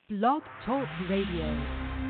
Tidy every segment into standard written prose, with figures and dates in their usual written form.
Blog Talk Radio.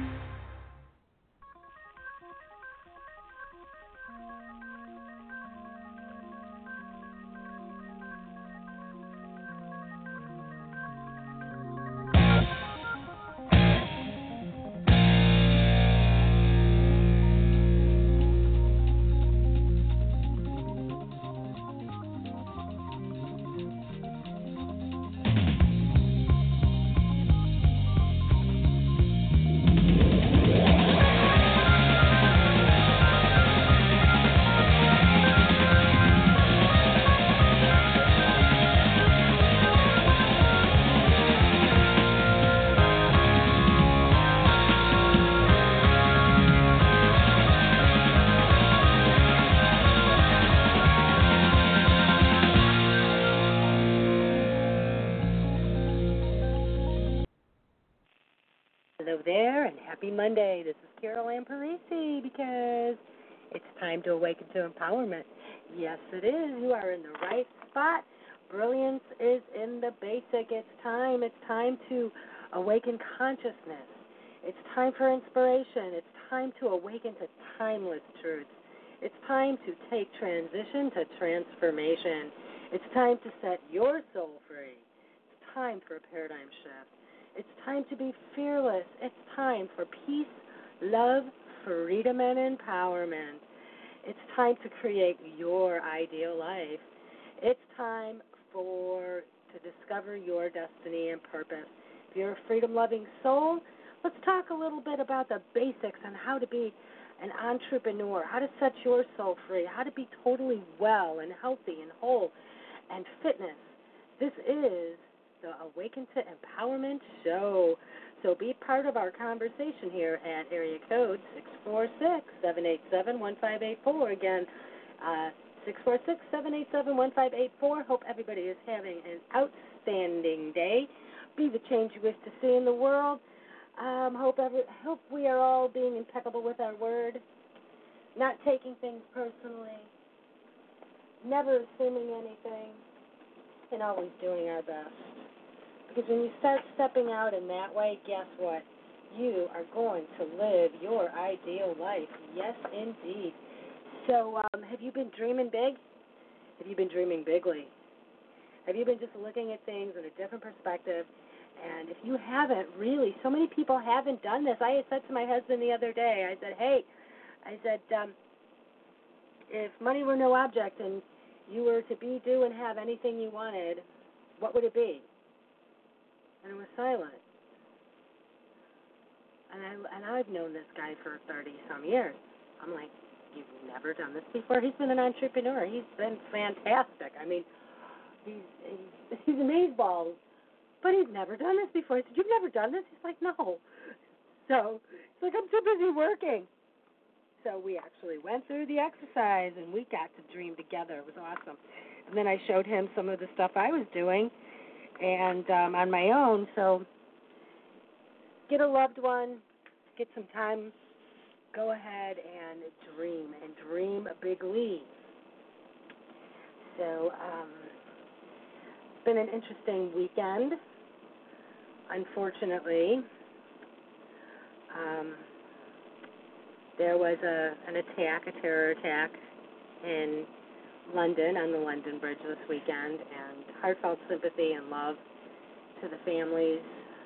Hello there, and happy Monday. This is Carol Ann Parisi, because it's time to awaken to empowerment. Yes, it is. You are in the right spot. Brilliance is in the basic. It's time. It's time to awaken consciousness. It's time for inspiration. It's time to awaken to timeless truths. It's time to take transition to transformation. It's time to set your soul free. It's time for a paradigm shift. It's time to be fearless. It's time for peace, love, freedom, and empowerment. It's time to create your ideal life. It's time to discover your destiny and purpose. If you're a freedom-loving soul, let's talk a little bit about the basics on how to be an entrepreneur, how to set your soul free, how to be totally well and healthy and whole and fitness. This is the Awaken to Empowerment Show. So be part of our conversation here at area code 646-787-1584. Again, 646-787-1584. Hope everybody is having an outstanding day. Be the change you wish to see in the world. Hope we are all being impeccable with our word, not taking things personally, never assuming anything, and always doing our best. Because when you start stepping out in that way, guess what? You are going to live your ideal life. Yes, indeed. So have you been dreaming big? Have you been dreaming bigly? Have you been just looking at things in a different perspective? And if you haven't, really, so many people haven't done this. I had said to my husband the other day, I said, hey, if money were no object and you were to be, do, and have anything you wanted, what would it be? And it was silent. And I've known this guy for 30-some years. I'm like, you've never done this before? He's been an entrepreneur. He's been fantastic. I mean, he's amazeballs. But he's never done this before. I said, you've never done this? He's like, no. So he's like, I'm too busy working. So we actually went through the exercise, and we got to dream together. It was awesome. And then I showed him some of the stuff I was doing, and on my own. So get a loved one, get some time, go ahead and dream bigly. So it's been an interesting weekend, unfortunately. There was a terror attack in London, on the London Bridge this weekend, and heartfelt sympathy and love to the families.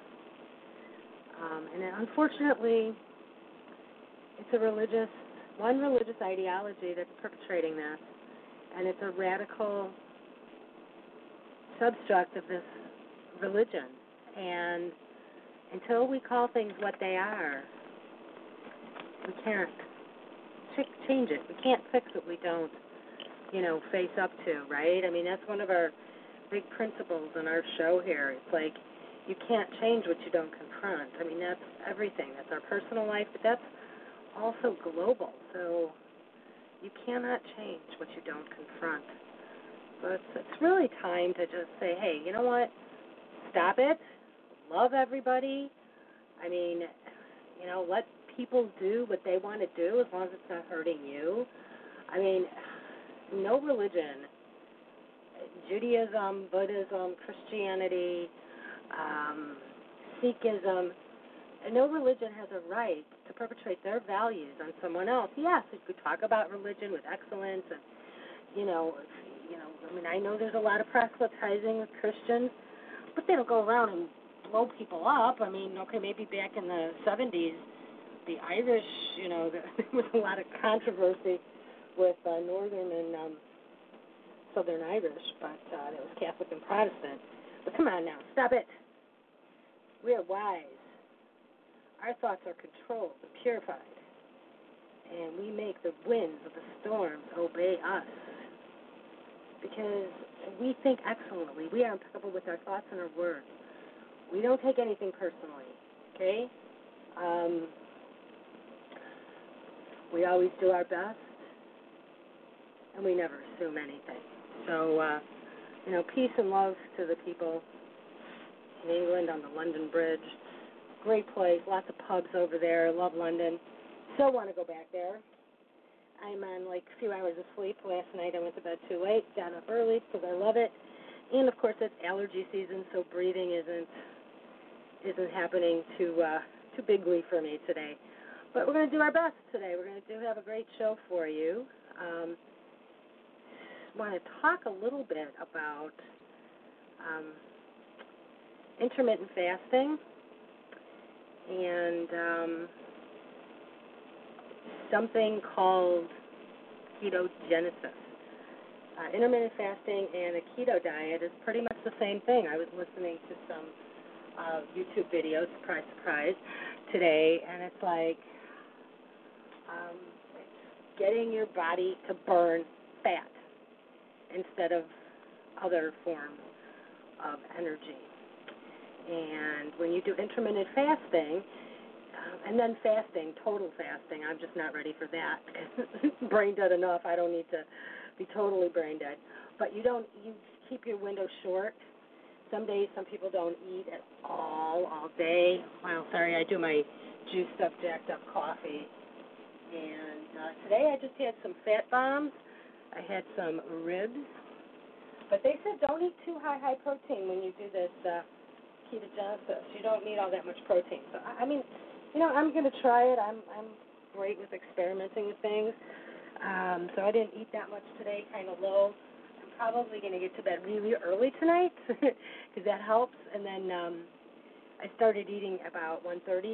And unfortunately, it's one religious ideology that's perpetrating this, and it's a radical substruct of this religion. And until we call things what they are, we can't change it. We can't fix what we don't, face up to, right? I mean, that's one of our big principles in our show here. It's like, you can't change what you don't confront. I mean, that's everything. That's our personal life, but that's also global. So you cannot change what you don't confront. So it's really time to just say, hey, you know what? Stop it. Love everybody. I mean, let people do what they want to do as long as it's not hurting you. I mean, no religion, Judaism, Buddhism, Christianity, Sikhism, and no religion has a right to perpetrate their values on someone else. Yes, we could talk about religion with excellence, and I mean, I know there's a lot of proselytizing with Christians, but they don't go around and blow people up. I mean, okay, maybe back in the 70s, the Irish, there was a lot of controversy with Northern and Southern Irish, but that was Catholic and Protestant. But come on now, stop it. We are wise. Our thoughts are controlled and purified, and we make the winds of the storms obey us because we think excellently. We are impeccable with our thoughts and our words. We don't take anything personally, okay? We always do our best, and we never assume anything. So, peace and love to the people in England on the London Bridge. Great place, lots of pubs over there. Love London. Still want to go back there. I'm on like a few hours of sleep. Last night I went to bed too late, got up early because I love it. And of course it's allergy season, so breathing isn't happening too bigly for me today. But we're going to do our best today. We're going to have a great show for you. Want to talk a little bit about intermittent fasting and something called ketogenesis. Intermittent fasting and a keto diet is pretty much the same thing. I was listening to some YouTube videos, surprise, surprise, today, and it's like getting your body to burn fat instead of other forms of energy. And when you do intermittent fasting, and then fasting, total fasting, I'm just not ready for that. Brain dead enough. I don't need to be totally brain dead. But you keep your window short. Some days, some people don't eat at all day. Well, sorry, I do my juiced up, jacked up coffee. And today I just had some fat bombs. I had some ribs. But they said don't eat too high protein when you do this ketogenesis. You don't need all that much protein. So, I mean, I'm going to try it. I'm great with experimenting with things. So I didn't eat that much today, kind of low. I'm probably going to get to bed really early tonight because that helps. And then I started eating about 1:30.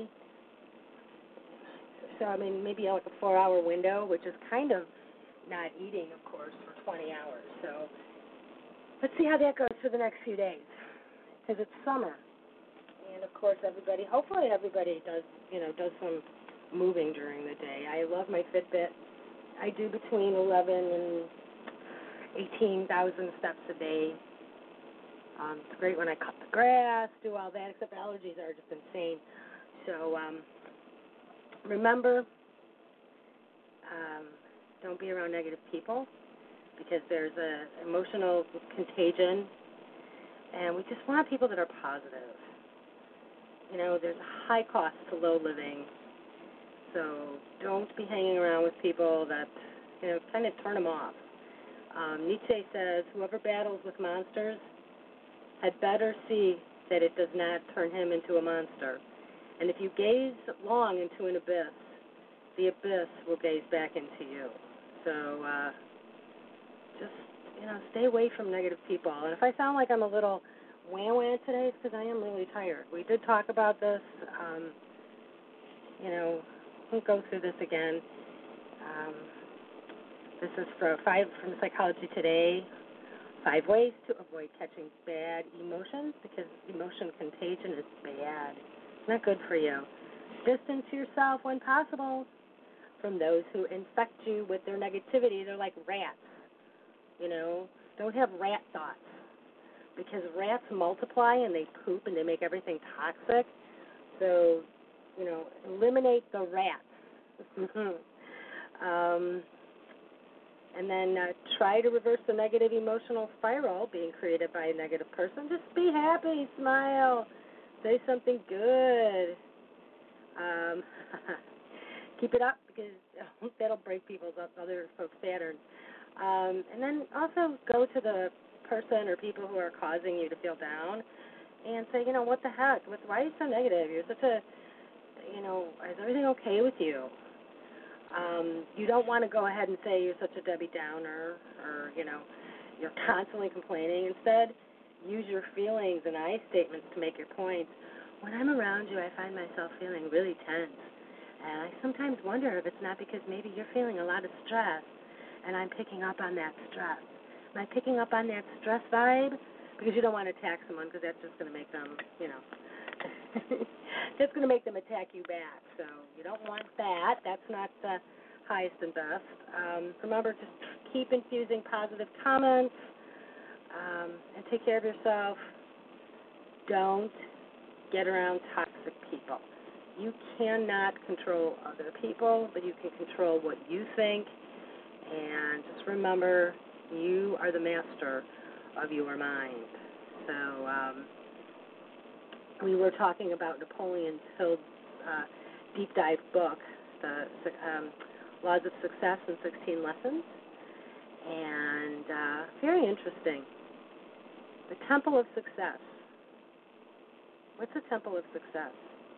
So, I mean, maybe like a 4-hour window, which is kind of not eating, of course, for 20 hours. So let's see how that goes for the next few days because it's summer. And, of course, hopefully everybody does some moving during the day. I love my Fitbit. I do between 11 and 18,000 steps a day. It's great when I cut the grass, do all that, except allergies are just insane. So remember, don't be around negative people because there's an emotional contagion, and we just want people that are positive. There's a high cost to low living, so don't be hanging around with people that, kind of turn them off. Nietzsche says, whoever battles with monsters had better see that it does not turn him into a monster. And if you gaze long into an abyss, the abyss will gaze back into you. So just, stay away from negative people. And if I sound like I'm a little wah-wah today, it's because I am really tired. We did talk about this. We'll go through this again. This is from Psychology Today. 5 ways to avoid catching bad emotions because emotion contagion is bad. It's not good for you. Distance yourself when possible from those who infect you with their negativity. They're like rats. Don't have rat thoughts because rats multiply and they poop and they make everything toxic. So, eliminate the rats. And then try to reverse the negative emotional spiral being created by a negative person. Just be happy, smile, say something good. Keep it up because that'll break other folks' patterns. And then also go to the person or people who are causing you to feel down and say, what the heck? Why are you so negative? You're such a, is everything okay with you? You don't want to go ahead and say you're such a Debbie Downer or, you're constantly complaining. Instead, use your feelings and I statements to make your points. When I'm around you, I find myself feeling really tense. And I sometimes wonder if it's not because maybe you're feeling a lot of stress and I'm picking up on that stress. Am I picking up on that stress vibe? Because you don't want to attack someone because that's just going to make them, that's going to make them attack you back. So you don't want that. That's not the highest and best. Remember, just keep infusing positive comments and take care of yourself. Don't get around toxic people. You cannot control other people, but you can control what you think. And just remember, you are the master of your mind. So we were talking about Napoleon Hill's deep dive book, the Laws of Success in 16 Lessons, and very interesting. The Temple of Success. What's the Temple of Success?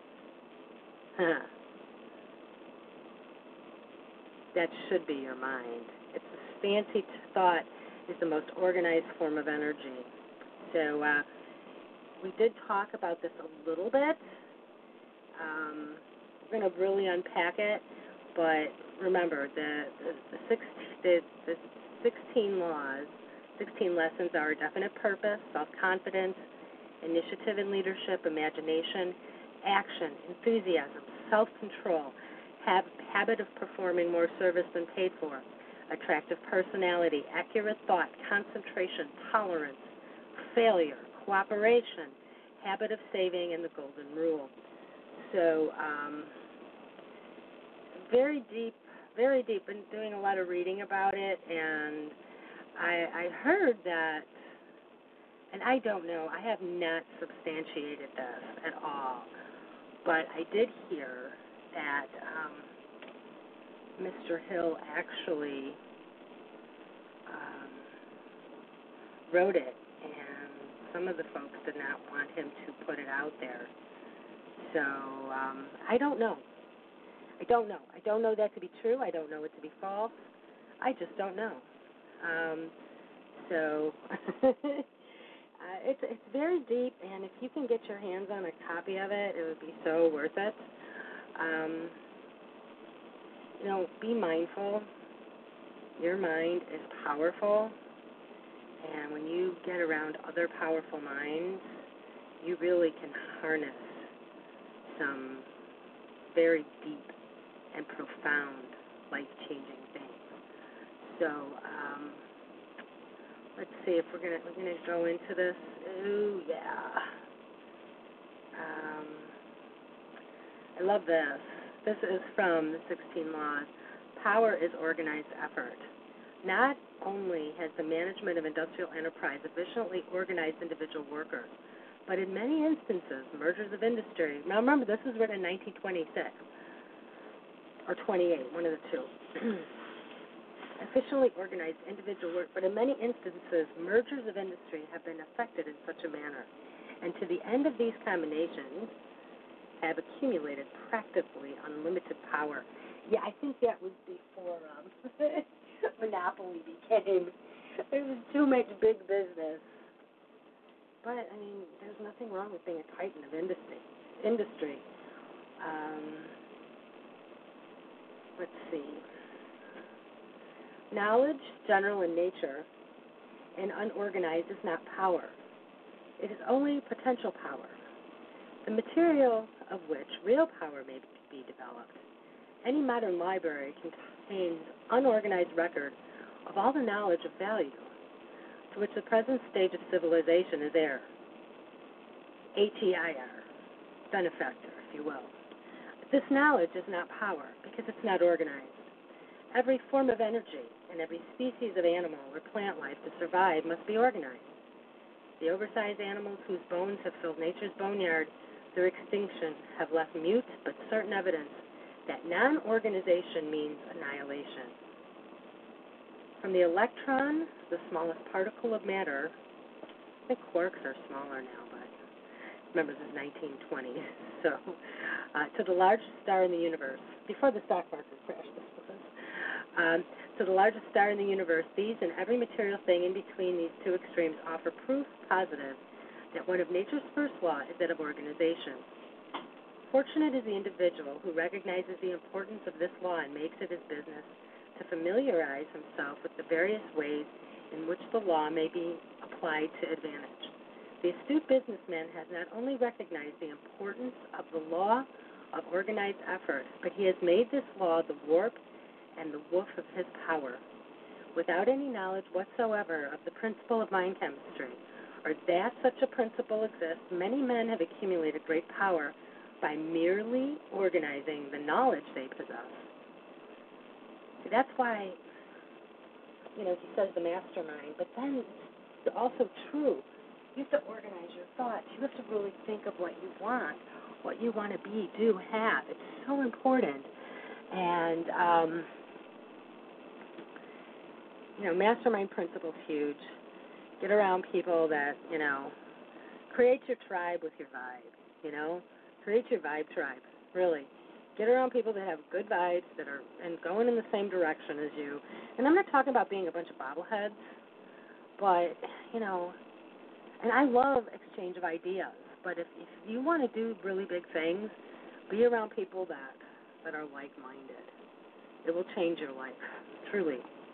That should be your mind. It's a fancy thought is the most organized form of energy. So we did talk about this a little bit. We're going to really unpack it, but remember the 16 laws, 16 lessons are definite purpose, self-confidence, initiative and leadership, imagination, action, enthusiasm, self-control, habit of performing more service than paid for, attractive personality, accurate thought, concentration, tolerance, failure, cooperation, habit of saving, and the golden rule. So very deep, been doing a lot of reading about it, and I heard that, and I don't know, I have not substantiated this at all, but I did hear that Mr. Hill actually wrote it, and some of the folks did not want him to put it out there. So I don't know. I don't know that to be true. I don't know it to be false. I just don't know. So it's very deep, and if you can get your hands on a copy of it, it would be so worth it. Be mindful. Your mind is powerful, and when you get around other powerful minds, you really can harness some very deep and profound, life-changing things. So let's see if we're gonna go into this. Ooh, yeah. I love this. This is from the 16 Laws. Power is organized effort. Not only has the management of industrial enterprise efficiently organized individual workers, but in many instances, mergers of industry. Now remember, this was written in 1926 or 28, one of the two. Efficiently organized individual work, but in many instances, mergers of industry have been effected in such a manner, and to the end of these combinations have accumulated practically unlimited power. Yeah, I think that was before monopoly became. There was too much big business. But, there's nothing wrong with being a titan of industry. Let's see. Knowledge, general in nature, and unorganized is not power. It is only potential power, the material of which real power may be developed. Any modern library contains unorganized records of all the knowledge of value to which the present stage of civilization is heir. HEIR, benefactor, if you will. But this knowledge is not power because it's not organized. Every form of energy and every species of animal or plant life to survive must be organized. The oversized animals whose bones have filled nature's boneyard, their extinction, have left mute but certain evidence that non-organization means annihilation. From the electron, the smallest particle of matter, I think quarks are smaller now, but Remember, this is 1920. So, to the largest star in the universe, before the stock market crash, this was. To the largest star in the universe, these and every material thing in between these two extremes offer proof positive that one of nature's first law is that of organization. Fortunate is the individual who recognizes the importance of this law and makes it his business to familiarize himself with the various ways in which the law may be applied to advantage. The astute businessman has not only recognized the importance of the law of organized effort, but he has made this law the warp and the woof of his power. Without any knowledge whatsoever of the principle of mind chemistry, or that such a principle exists, many men have accumulated great power by merely organizing the knowledge they possess. See, that's why, he says the mastermind, but then it's also true. You have to organize your thoughts. You have to really think of what you want to be, do, have. It's so important. And, mastermind principle's huge. Get around people that, create your tribe with your vibe, Create your vibe tribe, really. Get around people that have good vibes, that are and going in the same direction as you. And I'm not talking about being a bunch of bobbleheads, but, and I love exchange of ideas. But if you want to do really big things, be around people that are like-minded. It will change your life, truly.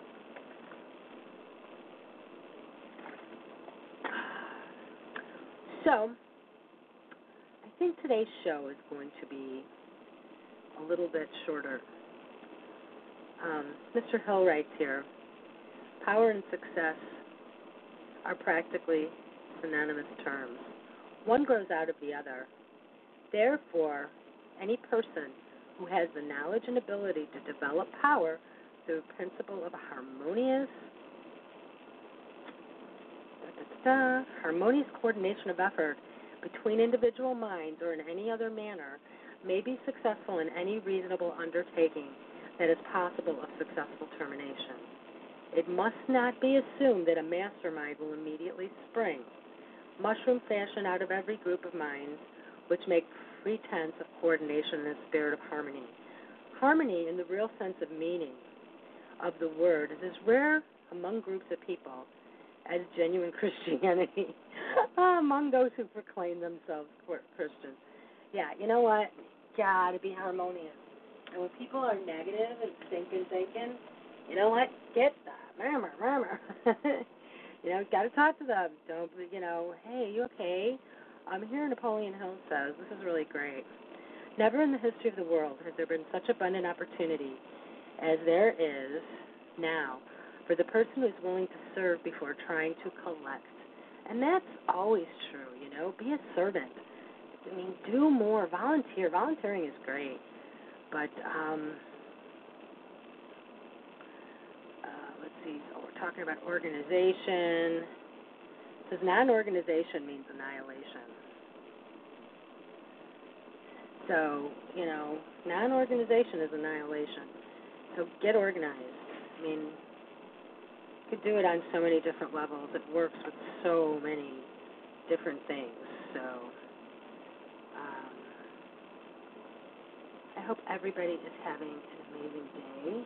So, I think today's show is going to be a little bit shorter. Mr. Hill writes here, power and success are practically synonymous terms. One grows out of the other. Therefore, any person who has the knowledge and ability to develop power through the principle of a harmonious coordination of effort between individual minds or in any other manner may be successful in any reasonable undertaking that is possible of successful termination. It must not be assumed that a mastermind will immediately spring, mushroom fashion out of every group of minds, which make pretense of coordination in a spirit of harmony. Harmony, in the real sense of meaning of the word, is as rare among groups of people as genuine Christianity among those who proclaim themselves Christians. Yeah, you know what? Gotta be harmonious. And when people are negative and thinking, you know what? Get that. Murmur. Gotta talk to them. Don't, hey, you okay? Here Napoleon Hill says, this is really great. Never in the history of the world has there been such abundant opportunity as there is now for the person who is willing to serve before trying to collect. And that's always true, Be a servant. Do more. Volunteer. Volunteering is great. But, let's see. So we're talking about organization. It says non-organization means annihilation. So, non-organization is annihilation. So get organized. You could do it on so many different levels. It works with so many different things. So I hope everybody is having an amazing day.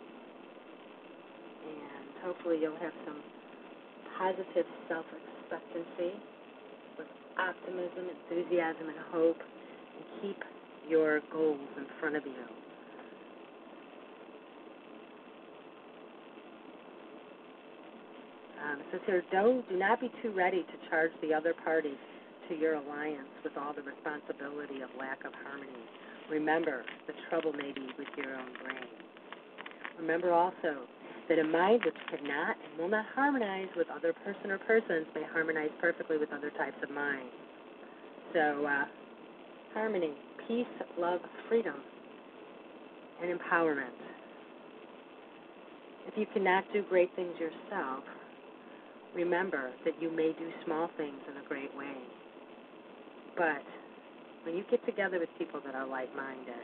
And hopefully you'll have some positive self-expectancy with optimism, enthusiasm, and hope. And keep your goals in front of you. It says here, do not be too ready to charge the other party to your alliance with all the responsibility of lack of harmony. Remember, the trouble may be with your own brain. Remember also that a mind which cannot and will not harmonize with other person or persons may harmonize perfectly with other types of mind. So, harmony, peace, love, freedom, and empowerment. If you cannot do great things yourself, remember that you may do small things in a great way. But when you get together with people that are like-minded,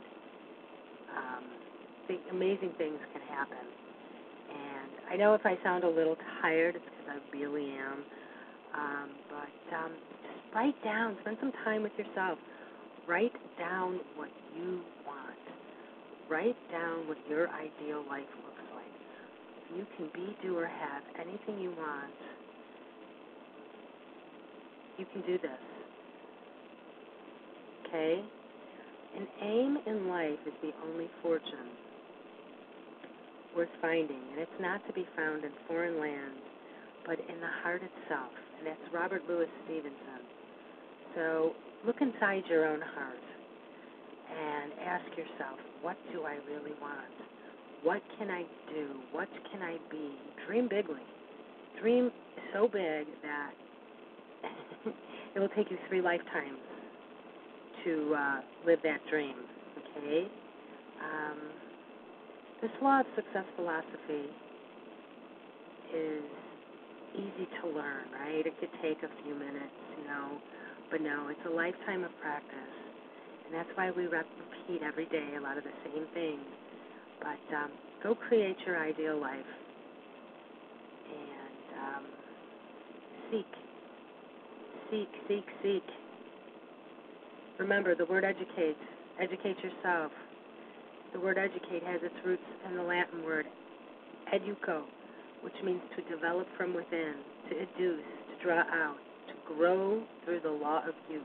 amazing things can happen. And I know if I sound a little tired, it's because I really am. But just Write down, spend some time with yourself. Write down what you want. Write down what your ideal life looks like. If you can be, do, or have anything you want, you can do this. Okay? An aim in life is the only fortune worth finding, and it's not to be found in foreign lands, but in the heart itself, and that's Robert Louis Stevenson. So look inside your own heart and ask yourself, what do I really want? What can I do? What can I be? Dream bigly. Dream so big that it will take you 3 lifetimes to live that dream, okay? This law of success philosophy is easy to learn, right? It could take a few minutes, but no, it's a lifetime of practice, and that's why we repeat every day a lot of the same things. But go create your ideal life and seek. Remember, the word educate. Educate yourself. The word educate has its roots in the Latin word educo, which means to develop from within, to educe, to draw out, to grow through the law of use.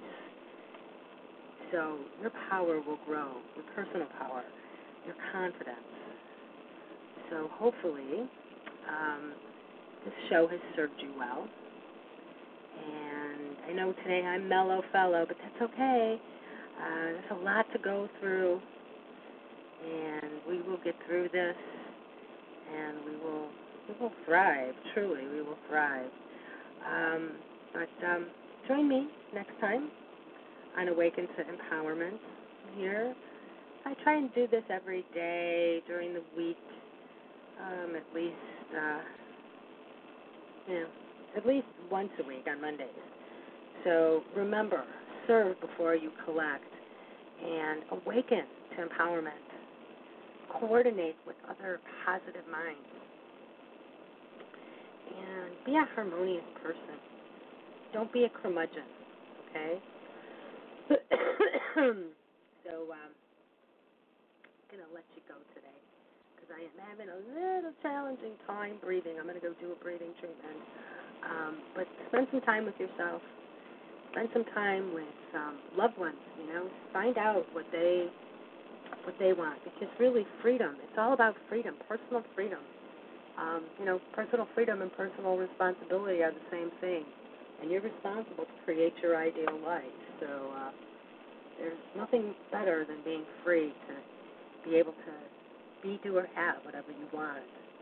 So your power will grow, your personal power, your confidence. So hopefully this show has served you well. And I know today I'm mellow fellow, but that's okay. There's a lot to go through, and we will get through this, and we will thrive. Truly, we will thrive. But join me next time on Awaken to Empowerment here. I try and do this every day during the week, at least once a week on Mondays. So remember, serve before you collect, and awaken to empowerment. Coordinate with other positive minds, and be a harmonious person. Don't be a curmudgeon, okay? So I'm going to let you go today because I am having a little challenging time breathing. I'm going to go do a breathing treatment. But spend some time with yourself. Spend some time with loved ones, Find out what they want, because really freedom, it's all about freedom, personal freedom. Personal freedom and personal responsibility are the same thing, and you're responsible to create your ideal life. So there's nothing better than being free to be able to be, do, or have whatever you want.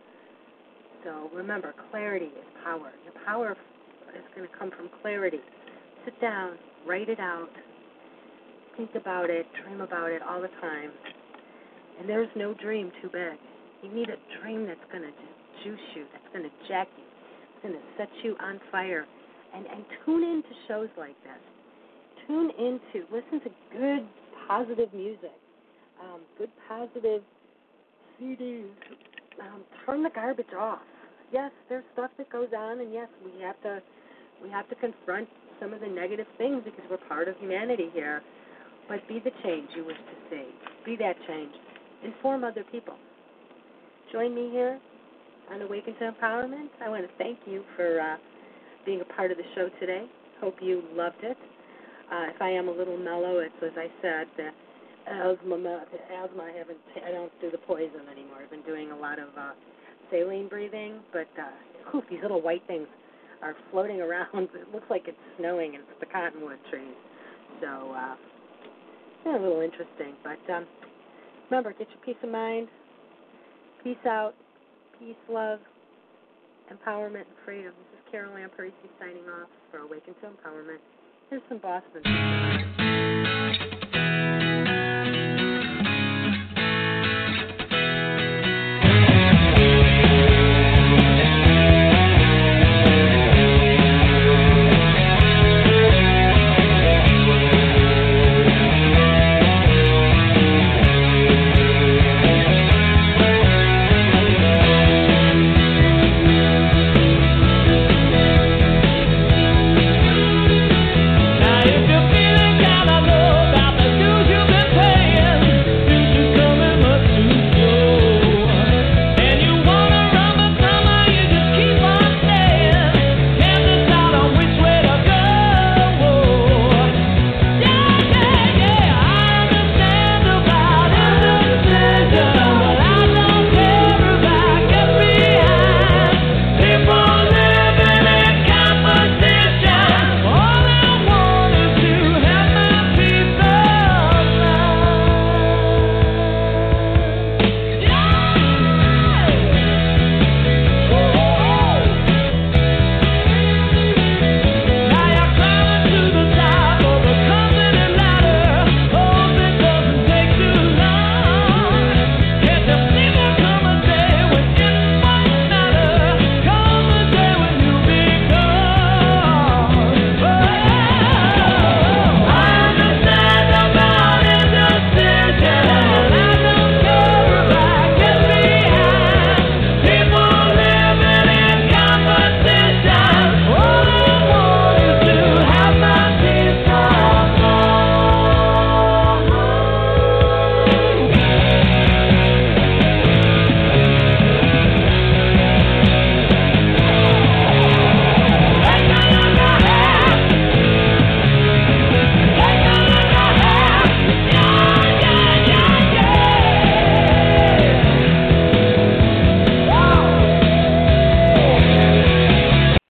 So remember, clarity is power. Your power is going to come from clarity. Sit down, write it out, think about it, dream about it all the time. And there's no dream too big. You need a dream that's going to just juice you, that's going to jack you, that's going to set you on fire. And tune into shows like this. Listen to good, positive music, good, positive CDs. Turn the garbage off. Yes, there's stuff that goes on, and yes, we have to confront some of the negative things because we're part of humanity here. But be the change you wish to see. Be that change. Inform other people. Join me here on Awaken to Empowerment. I want to thank you for being a part of the show today. Hope you loved it. If I am a little mellow, it's, as I said, the asthma. I don't do the poison anymore. I've been doing a lot of saline breathing, but these little white things are floating around. It looks like it's snowing, and it's the cottonwood trees. So it's a little interesting. But remember, get your peace of mind. Peace out. Peace, love, empowerment, and freedom. This is Carol Lamparisi signing off for Awaken to Empowerment. Here's some Boston.